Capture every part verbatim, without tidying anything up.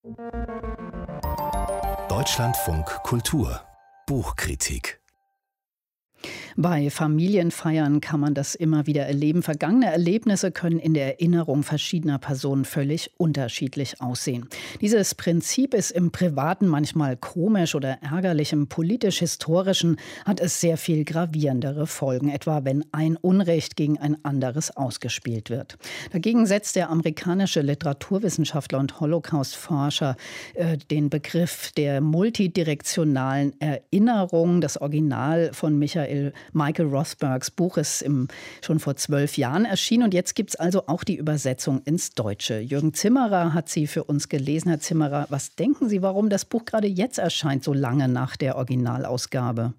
Deutschlandfunk Kultur Buchkritik. Bei Familienfeiern kann man das immer wieder erleben. Vergangene Erlebnisse können in der Erinnerung verschiedener Personen völlig unterschiedlich aussehen. Dieses Prinzip ist im Privaten manchmal komisch oder ärgerlich. Im politisch-historischen hat es sehr viel gravierendere Folgen, etwa wenn ein Unrecht gegen ein anderes ausgespielt wird. Dagegen setzt der amerikanische Literaturwissenschaftler und Holocaust-Forscher äh, den Begriff der multidirektionalen Erinnerung. Das Original von Michael Michael Rothbergs Buch ist im, schon vor zwölf Jahren erschienen und jetzt gibt es also auch die Übersetzung ins Deutsche. Jürgen Zimmerer hat sie für uns gelesen. Herr Zimmerer, was denken Sie, warum das Buch gerade jetzt erscheint, so lange nach der Originalausgabe?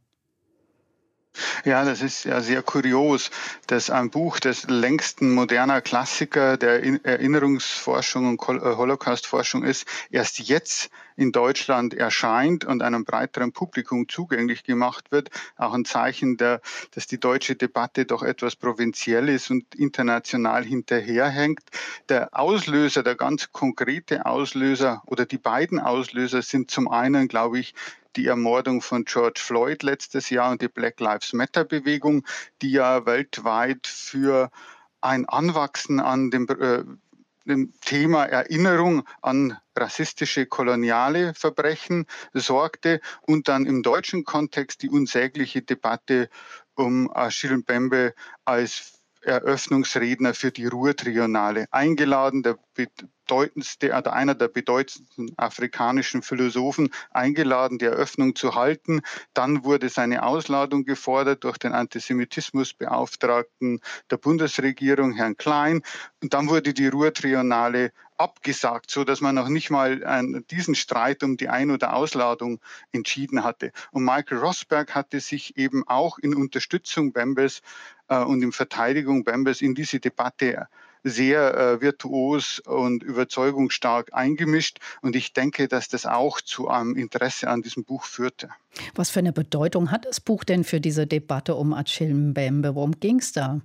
Ja, das ist ja sehr kurios, dass ein Buch des längsten moderner Klassiker der Erinnerungsforschung und Holocaustforschung ist, erst jetzt in Deutschland erscheint und einem breiteren Publikum zugänglich gemacht wird. Auch ein Zeichen, der, dass die deutsche Debatte doch etwas provinziell ist und international hinterherhängt. Der Auslöser, der ganz konkrete Auslöser oder die beiden Auslöser sind zum einen, glaube ich, die Ermordung von George Floyd letztes Jahr und die Black Lives Matter Bewegung, die ja weltweit für ein Anwachsen an dem, äh, dem Thema Erinnerung an rassistische, koloniale Verbrechen sorgte und dann im deutschen Kontext die unsägliche Debatte um Achille Mbembe als Eröffnungsredner für die Ruhr-Triennale eingeladen, der bedeutendste, oder einer der bedeutendsten afrikanischen Philosophen eingeladen, die Eröffnung zu halten. Dann wurde seine Ausladung gefordert durch den Antisemitismusbeauftragten der Bundesregierung, Herrn Klein. Und dann wurde die Ruhr-Triennale abgesagt, so dass man noch nicht mal einen, diesen Streit um die Ein- oder Ausladung entschieden hatte. Und Michael Rothberg hatte sich eben auch in Unterstützung Mbembes äh, und in Verteidigung Mbembes in diese Debatte sehr äh, virtuos und überzeugungsstark eingemischt. Und ich denke, dass das auch zu einem Interesse an diesem Buch führte. Was für eine Bedeutung hat das Buch denn für diese Debatte um Achille Mbembe? Worum ging es da?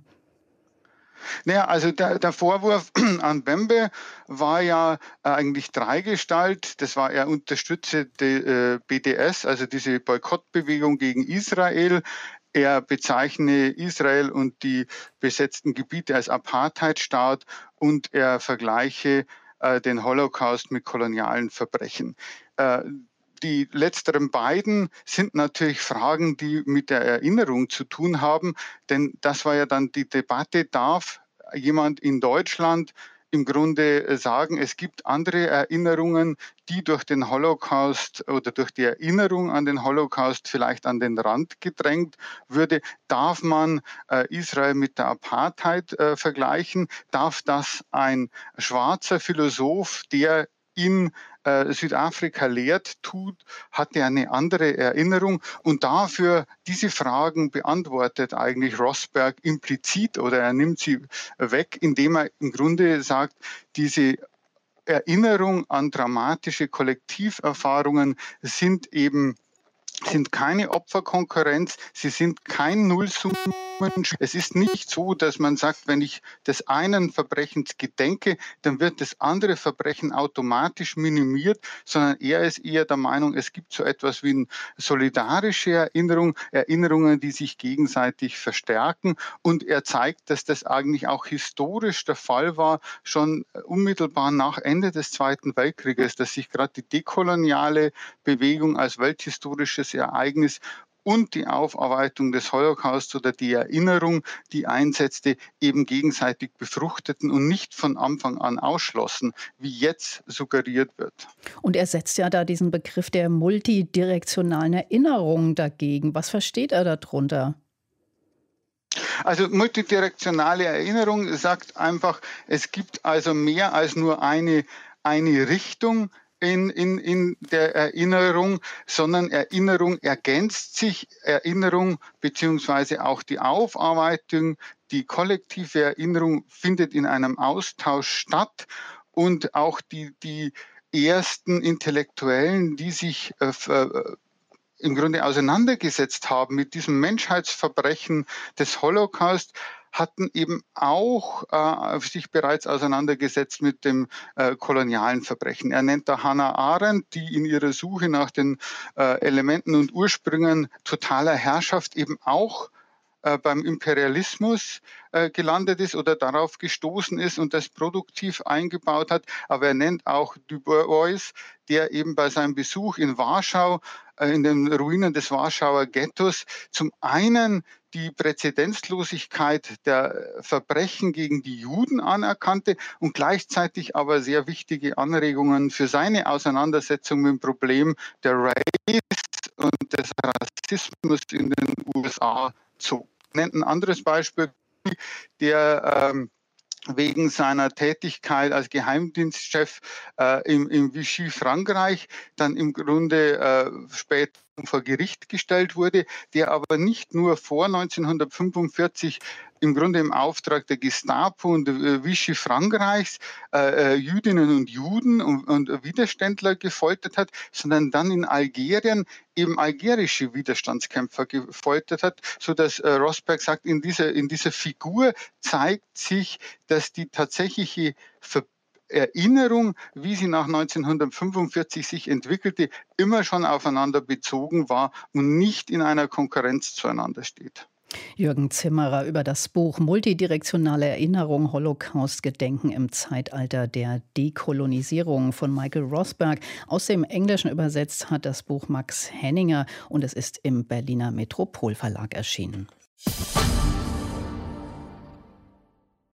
Naja, also der, der Vorwurf an Mbembe war ja eigentlich dreigestalt. Das war, er unterstütze die äh, B D S, also diese Boykottbewegung gegen Israel. Er bezeichne Israel und die besetzten Gebiete als Apartheidstaat und er vergleiche äh, den Holocaust mit kolonialen Verbrechen. Äh, Die letzteren beiden sind natürlich Fragen, die mit der Erinnerung zu tun haben, denn das war ja dann die Debatte, darf jemand in Deutschland im Grunde sagen, es gibt andere Erinnerungen, die durch den Holocaust oder durch die Erinnerung an den Holocaust vielleicht an den Rand gedrängt würde. Darf man äh, Israel mit der Apartheid äh, vergleichen? Darf das ein schwarzer Philosoph, der in äh, Südafrika lehrt, tut, hat er eine andere Erinnerung und dafür diese Fragen beantwortet eigentlich Rothberg implizit oder er nimmt sie weg, indem er im Grunde sagt, diese Erinnerung an dramatische Kollektiverfahrungen sind eben sind keine Opferkonkurrenz, sie sind kein Nullsummen. Es ist nicht so, dass man sagt, wenn ich des einen Verbrechens gedenke, dann wird das andere Verbrechen automatisch minimiert, sondern er ist eher der Meinung, es gibt so etwas wie eine solidarische Erinnerung, Erinnerungen, die sich gegenseitig verstärken. Und er zeigt, dass das eigentlich auch historisch der Fall war, schon unmittelbar nach Ende des Zweiten Weltkrieges, dass sich gerade die dekoloniale Bewegung als welthistorisches Ereignis und die Aufarbeitung des Holocaust oder die Erinnerung, die einsetzte, eben gegenseitig befruchteten und nicht von Anfang an ausschlossen, wie jetzt suggeriert wird. Und er setzt ja da diesen Begriff der multidirektionalen Erinnerung dagegen. Was versteht er darunter? Also multidirektionale Erinnerung sagt einfach, es gibt also mehr als nur eine, eine Richtung in, in, in der Erinnerung, sondern Erinnerung ergänzt sich, Erinnerung beziehungsweise auch die Aufarbeitung, die kollektive Erinnerung findet in einem Austausch statt und auch die, die ersten Intellektuellen, die sich äh, im Grunde auseinandergesetzt haben mit diesem Menschheitsverbrechen des Holocaust, hatten eben auch äh, sich bereits auseinandergesetzt mit dem äh, kolonialen Verbrechen. Er nennt da Hannah Arendt, die in ihrer Suche nach den äh, Elementen und Ursprüngen totaler Herrschaft eben auch äh, beim Imperialismus äh, gelandet ist oder darauf gestoßen ist und das produktiv eingebaut hat. Aber er nennt auch Du Bois, der eben bei seinem Besuch in Warschau, äh, in den Ruinen des Warschauer Ghettos, zum einen die Präzedenzlosigkeit der Verbrechen gegen die Juden anerkannte und gleichzeitig aber sehr wichtige Anregungen für seine Auseinandersetzung mit dem Problem der Race und des Rassismus in den U S A zog. Nennt ein anderes Beispiel, der ähm, wegen seiner Tätigkeit als Geheimdienstchef äh, im, im Vichy Frankreich dann im Grunde äh, später vor Gericht gestellt wurde, der aber nicht nur vor neunzehnhundertfünfundvierzig im Grunde im Auftrag der Gestapo und äh, Vichy Frankreichs äh, Jüdinnen und Juden und, und Widerständler gefoltert hat, sondern dann in Algerien eben algerische Widerstandskämpfer gefoltert hat, sodass äh, Rosberg sagt, in dieser, in dieser Figur zeigt sich, dass die tatsächliche Verbindung Erinnerung, wie sie nach neunzehnhundertfünfundvierzig sich entwickelte, immer schon aufeinander bezogen war und nicht in einer Konkurrenz zueinander steht. Jürgen Zimmerer über das Buch Multidirektionale Erinnerung, Holocaust-Gedenken im Zeitalter der Dekolonisierung von Michael Rosberg. Aus dem Englischen übersetzt hat das Buch Max Henninger und es ist im Berliner Metropol Verlag erschienen.